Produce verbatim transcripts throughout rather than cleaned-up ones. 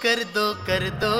कर दो कर दो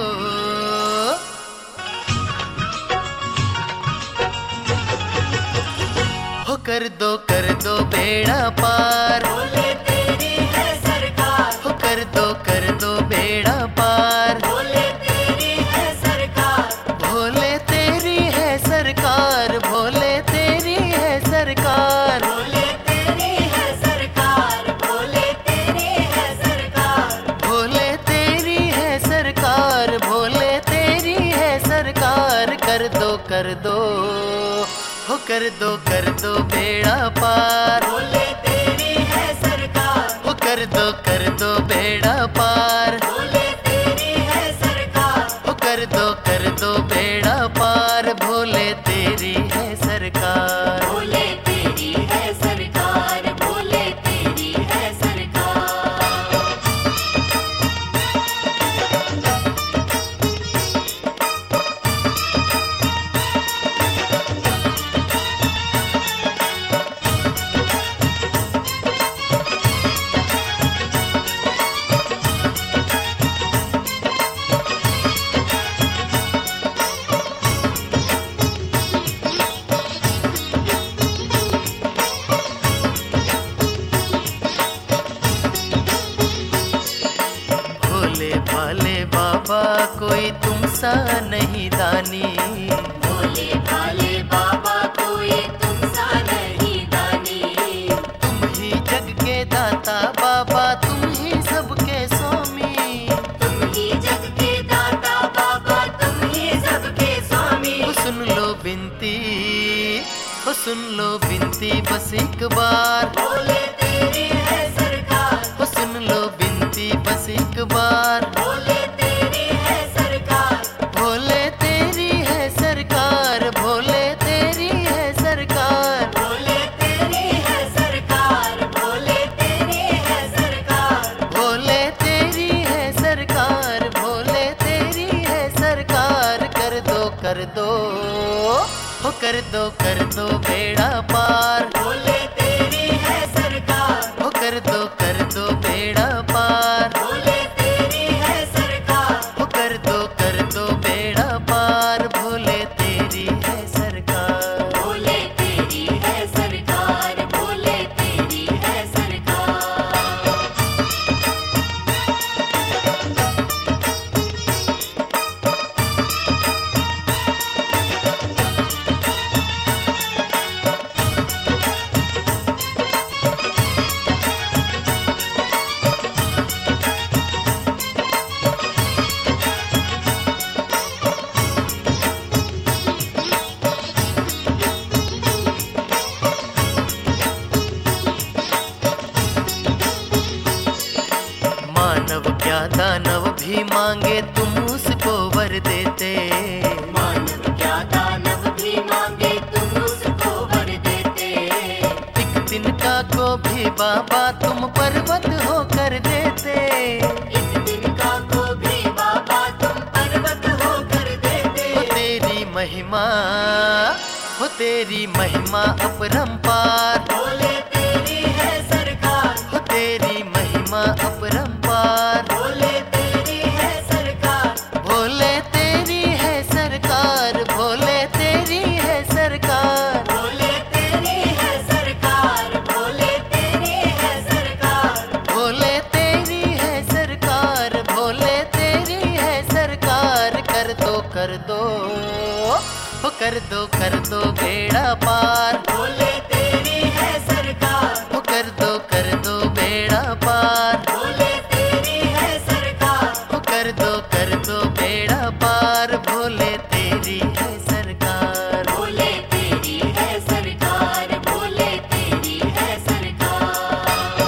हो कर दो कर दो बेड़ा पार। बोले तेरी है सरकार। हो कर दो कर दो बेड़ा पार। बोले तेरी है सरकार। भोले तेरी है सरकार। भोले तेरी है सरकार। बोले तेरी है सरकार। बोले तेरी है सरकार। भोले तेरी है सरकार। भोले तेरी है सरकार। कर दो कर दो हो कर दो कर दो बेड़ा पार। बोले तेरी है सरकार। हो कर दो कर दो बेड़ा पार। बोले तेरी है सरकार। हो कर दो कर दो बेड़ा पार। भोले तेरी है सरकार। बोले तेरी है सरकार। बोले तेरी है सरकार। भोले भाले बाबा कोई तुमसा नहीं दानी। भोले भाले बाबा कोई तुमसा नहीं दानी। तुम ही जग के दाता बाबा। तुम ही सबके स्वामी। तुम ही जग के दाता बाबा। तुम ही सबके स्वामी। हो सुन लो बिनती हो सुन लो बिनती बस एक बार। बोले तेरी है सरकार। हो सुन लो बिनती बस एक बार। बोले तेरी है सरकार। भोले तेरी है सरकार। भोले तेरी है सरकार। बोले तेरी है सरकार। बोले तेरी है सरकार। भोले तेरी है सरकार। भोले तेरी है सरकार। कर दो कर दो हो कर दो कर दो बेड़ा पार। बोले तेरी है सरकार। हो कर दो कर दो बेड़ा पार। बोले तेरी है सरकार। हो कर दो कर दो बेड़ा पार। भोले तेरी है सरकार। बोले तेरी है सरकार। बोले तेरी है सरकार। मानव क्या दानव भी मांगे तुम उसको वर देते। मानव क्या दानव भी मांगे तुम उसको वर देते। एक दिन का को भी बाबा तुम पर्वत होकर देते। एक दिन का को भी बाबा तुम पर्वत होकर देते। हो तेरी महिमा हो तेरी महिमा अपरंपार। बोले तेरी है सरकार। हो तेरी महिमा अपरंपार। बोले तेरी है सरकार। भोले तेरी है सरकार। भोले तेरी है सरकार। बोले तेरी है सरकार। बोले तेरी है सरकार। भोले तेरी है सरकार। भोले तेरी है सरकार। कर दो कर दो हो कर दो कर दो बेड़ा पार। बोले तेरी है सरकार। हो कर दो कर दो बेड़ा पार। बोले तेरी है सरकार। हो कर दो कर दो बेड़ा पार। भोले तेरी है सरकार। बोले तेरी है सरकार। बोले तेरी है सरकार।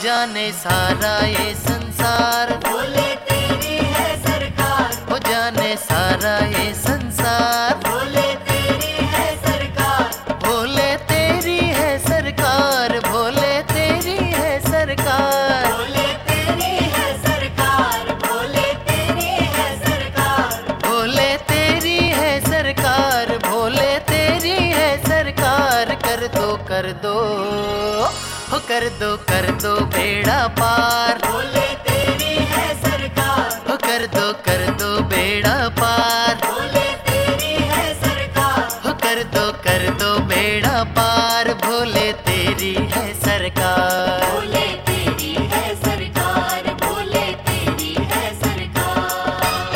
जाने सारा ये संसार, बोले तेरी है सरकार, हो जाने सारा ये संसार, बोले तेरी है सरकार, भोले तेरी है सरकार, भोले तेरी है सरकार, बोले तेरी है सरकार, बोले तेरी है सरकार, भोले तेरी है सरकार, भोले तेरी है सरकार। कर दो कर दो हो कर दो कर दो बेड़ा पार, बोले तेरी है सरकार, हो कर दो कर दो बेड़ा पार, बोले तेरी है सरकार, हो कर दो कर दो बेड़ा पार, भोले तेरी है सरकार। बोले तेरी है सरकार, बोले तेरी है सरकार।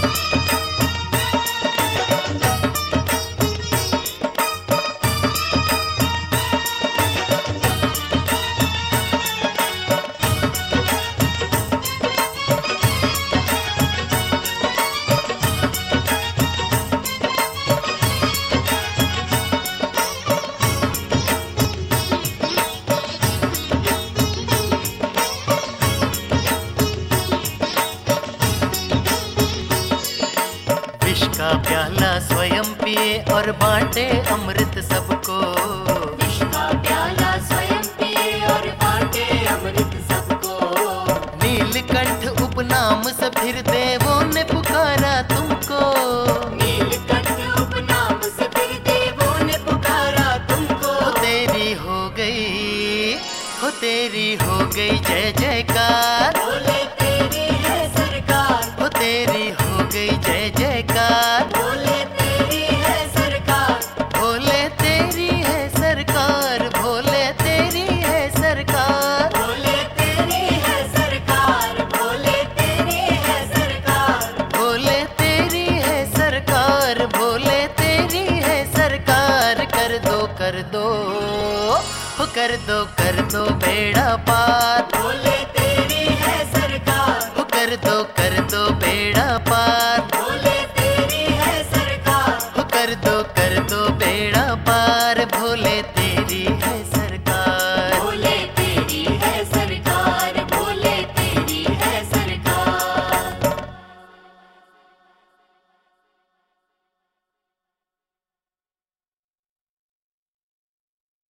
विष का प्याला स्वयं पिए और बांटे अमृत सबको, विष का प्याला स्वयं पिए और बांटे अमृत सबको, नीलकंठ उपनाम से फिर देवों ने पुकारा तुमको, नीलकंठ उपनाम से फिर देवों ने पुकारा तुमको, हो तेरी हो गई, हो तेरी हो गई जय जयकार, बोले तेरी है सरकार, हो तेरी हो गई जय जयकार, बोले तेरी है सरकार, भोले तेरी है सरकार, भोले तेरी है सरकार, बोले तेरी है सरकार, बोले तेरी है सरकार, भोले तेरी है सरकार, भोले तेरी है सरकार। कर दो कर दो हो कर दो कर दो बेड़ा पार, बोले तेरी है सरकार, हो कर दो कर